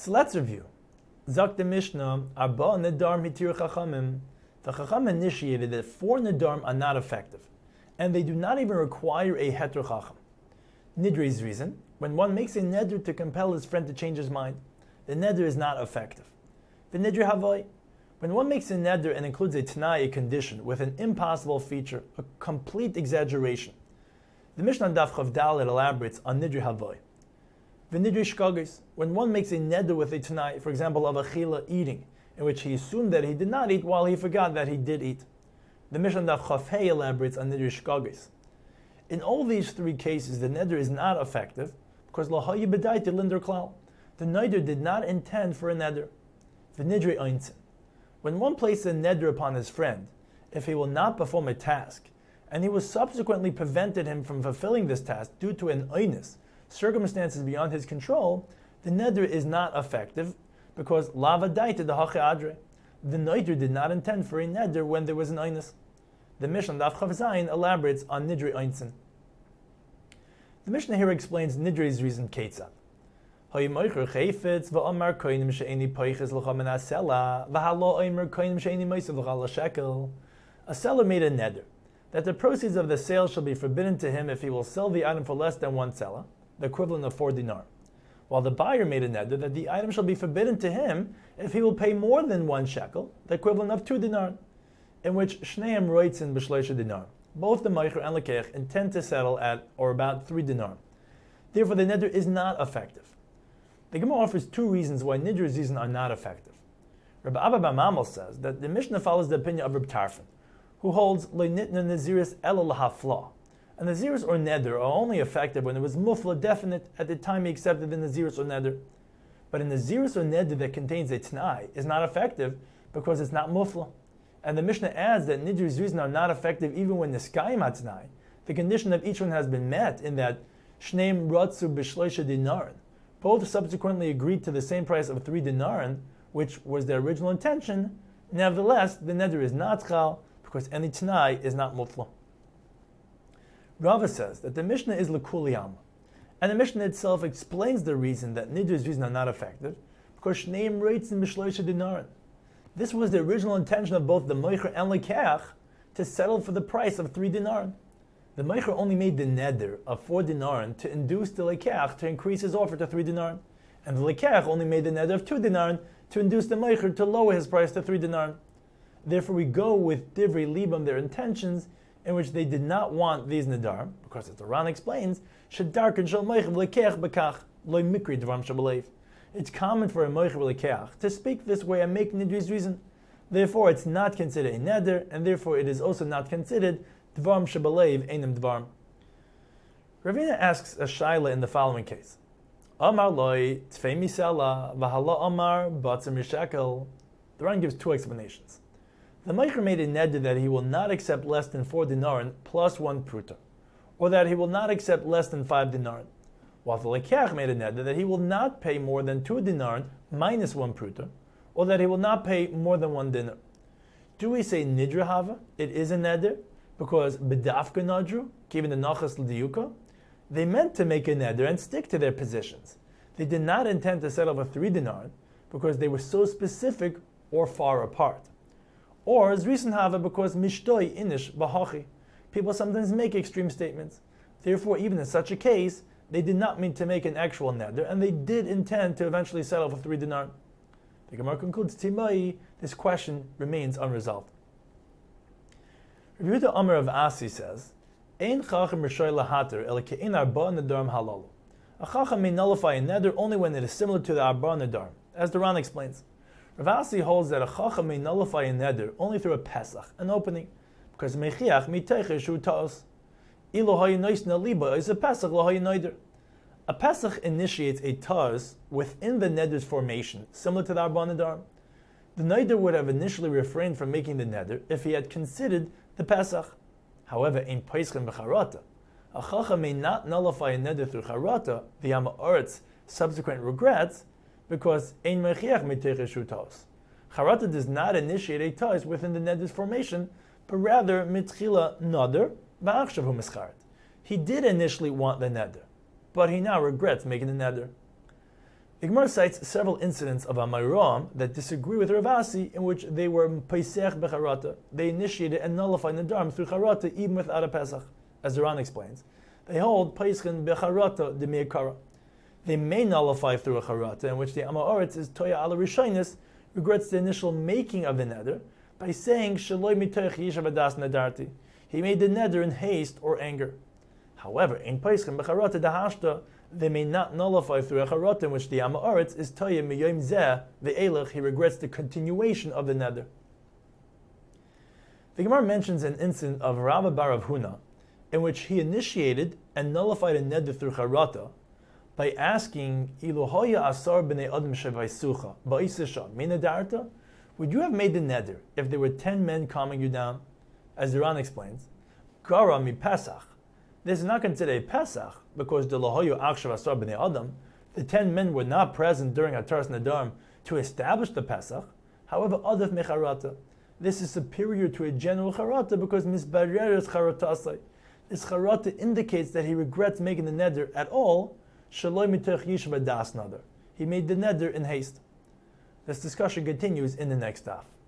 So let's review. Zak the Mishnah, Arba Nedarim Hitir Chachamim. The Chacham initiated that 4 Nedarim are not effective, and they do not even require a Heter Chacham. Nidri's reason, when one makes a Neder to compel his friend to change his mind, the Neder is not effective. The Nidri Havai, when one makes a Neder and includes a Tanai, a condition, with an impossible feature, a complete exaggeration. The Mishnah Daf Chav Dalet elaborates on Nidri Havai. The Nidri Shkagis, when one makes a Neder with a Tanai, for example of Achila, eating, in which he assumed that he did not eat while he forgot that he did eat. The Mishnah Daf Chav Hei elaborates on Nidri Shkagis. In all these 3 cases, the Neder is not effective because Lahayi B'daiti Linder Klal. The Neder did not intend for a Neder. The Nidri Einzin. When one places a Neder upon his friend, if he will not perform a task, and he was subsequently prevented him from fulfilling this task due to an Einis, circumstances beyond his control, the Neder is not effective because Lava Daita the Hache Adre. The Neder did not intend for a Neder when there was an Einis. The Mishnah Daf Chav Zayin elaborates on Nidri Einzin. The Mishnah here explains Nidri's reason Ketzad. A seller made a neder that the proceeds of the sale shall be forbidden to him if he will sell the item for less than 1 selah, the equivalent of 4 dinar, while the buyer made a neder that the item shall be forbidden to him if he will pay more than 1 shekel, the equivalent of 2 dinar, in which shneim roitzin b'shloisha dinar. Both the Meicher and Lekech intend to settle at or about 3 dinar. Therefore, the neder is not effective. The Gemara offers 2 reasons why Nidri's reason are not effective. Rabbi Abba Bar Mamal says that the Mishnah follows the opinion of Reb Tarfon, who holds lo nitna naziris ela lahafla. A naziris or neder are only effective when it was mufla definite at the time he accepted the naziris or neder. But a naziris or neder that contains a t'nai is not effective because it's not mufla. And the Mishnah adds that Nidri's reason are not effective even when niskayim hat'nai. The condition of each one has been met in that shneim ratzu b'shloisha dinarin. Both subsequently agreed to the same price of 3 dinarin, which was their original intention. Nevertheless, the neder is not chal because any t'nai is not mutla. Rava says that the Mishnah is l'kuli alma, and the Mishnah itself explains the reason that Nidri's reason are not effective because shneim rates in b'shloisha dinarin. This was the original intention of both the Meicher and Lekech to settle for the price of 3 dinarin. The Meicher only made the neder of 4 dinarin to induce the Lekech to increase his offer to 3 dinarin, and the Lekech only made the neder of 2 dinarin to induce the Meicher to lower his price to 3 dinarin. Therefore, we go with Divrei Libam, their intentions, in which they did not want these nedar, because as the Ran explains, Shedarkin shel Meicher Lekech bekach loy mikri dvarim shabalev. It's common for a Meicher Lekech to speak this way and make Nidri's reason. Therefore, it's not considered a neder, and therefore it is also not considered Dvarim Shebalev Einem Dvarim. Ravina asks a shaila in the following case: Amar loy tfei misela v'hala amar batzim mishakel. The Ran gives 2 explanations. The Meicher made a neder that he will not accept less than 4 dinarin plus 1 pruta, or that he will not accept less than 5 dinarin, while the Lekech made a neder that he will not pay more than 2 dinarin minus 1 pruta, or that he will not pay more than 1 dinar. Do we say nidra hava? It is a neder because bedafka nadru, given the nachas l'diyuka, they meant to make a neder and stick to their positions. They did not intend to settle for 3 dinar because they were so specific or far apart. Or as recent hava because mishtoi inish bahachi. People sometimes make extreme statements. Therefore, even in such a case, they did not mean to make an actual neder, and they did intend to eventually settle for 3 dinar. The Gemara concludes, Timai, this question remains unresolved. Rabbi Yehuda Amar of Asi says, Ein chacham rishoy lahater el ke'in arba nedarim halalu. A chacham may nullify a neder only when it is similar to the arba nedarim, as the Ran explains. Rav Asi holds that a chacham may nullify a neder only through a pesach, an opening, because mechiach miteiche shu ta'os. Ilo hayinois liba is a pesach lo hayinoider. A pesach initiates a ta'os within the neder's formation, similar to the arba nedarim. The neder would have initially refrained from making the neder if he had considered the Pesach. However, in Peischem v'charata, a chacham may not nullify a neder through charata, the Ha'aretz subsequent regrets, because ein mechiach miteiche shu ta'os. Charata does not initiate a ta'os within the neder's formation, but rather mitchila nader v'achshav hu mischaret. He did initially want the neder, but he now regrets making the neder. The Gemara cites several incidents of Amayram that disagree with Rav Asi, in which they were Pesach Becharata. They initiated and nullified Nadarim through Charata even without a Pesach, as the Ran explains. They hold Peschen Becharata de Me'akara. They may nullify through a Charata, in which the Amaretz is Toya ala Rishonis, regrets the initial making of the neder by saying Shaloi mitoich yishav adas nadarti. He made the neder in haste or anger. However, in Peschen Becharata dehashta, they may not nullify through a charata in which the Amaretz is Toya miyom zeh ve'elech. He regrets the continuation of the neder. The Gemara mentions an incident of Rabba bar Rav Huna, in which he initiated and nullified a neder through charata by asking, Ilu hoya asar b'nei adam shevaisucha ba'isisha minadarta? Would you have made the neder if there were 10 men calming you down? As the Ran explains, Gara mi Pesach. This is not considered a Pesach because the lahoyu akshav asar b'nei adam, the 10 men were not present during Ataras Nadarim to establish the Pesach. However, adaf mecharata. This is superior to a general charata because misbareres charatasai. This charata indicates that he regrets making the neder at all. Shaloi mitoch yishav adas nadar. He made the neder in haste. This discussion continues in the next daf.